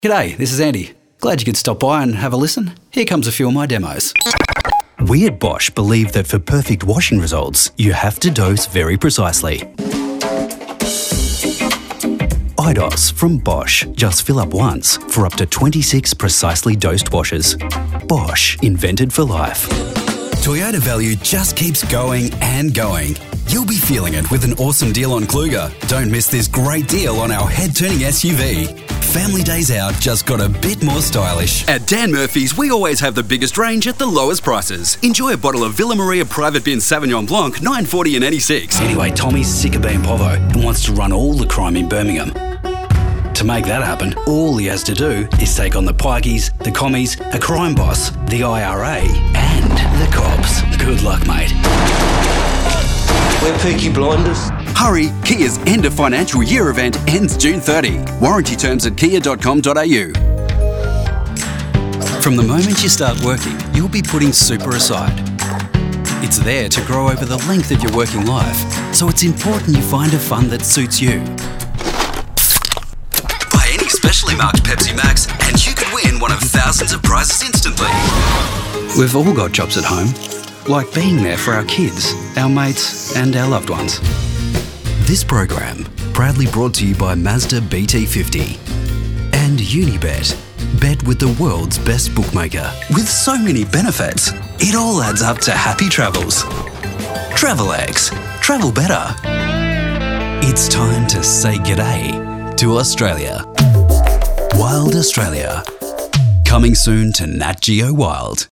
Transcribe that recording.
G'day, this is Andy. Glad you could stop by and have a listen. Here comes a few of my demos. We at Bosch believe that for perfect washing results, you have to dose very precisely. IDOS from Bosch. Just fill up once for up to 26 precisely dosed washes. Bosch, invented for life. Toyota value just keeps going and going. You'll be feeling it with an awesome deal on Kluger. Don't miss this great deal on our head-turning SUV. Family days out just got a bit more stylish. At Dan Murphy's, we always have the biggest range at the lowest prices. Enjoy a bottle of Villa Maria Private Bin Sauvignon Blanc, $9.40 and 86. Anyway, Tommy's sick of being Povo and wants to run all the crime in Birmingham. To make that happen, all he has to do is take on the Pikeys, the Commies, a crime boss, the IRA, and the cops. Good luck, mate. We're Peaky Blinders. Hurry, Kia's end of financial year event ends June 30. Warranty terms at kia.com.au. From the moment you start working, you'll be putting super aside. It's there to grow over the length of your working life, so it's important you find a fund that suits you. Buy any specially marked Pepsi Max and you could win one of thousands of prizes instantly. We've all got jobs at home, like being there for our kids, our mates and our loved ones. This program proudly brought to you by Mazda BT50 and Unibet. Bet with the world's best bookmaker. With so many benefits, it all adds up to happy travels. Travelex. Travel better. It's time to say g'day to Australia. Wild Australia. Coming soon to Nat Geo Wild.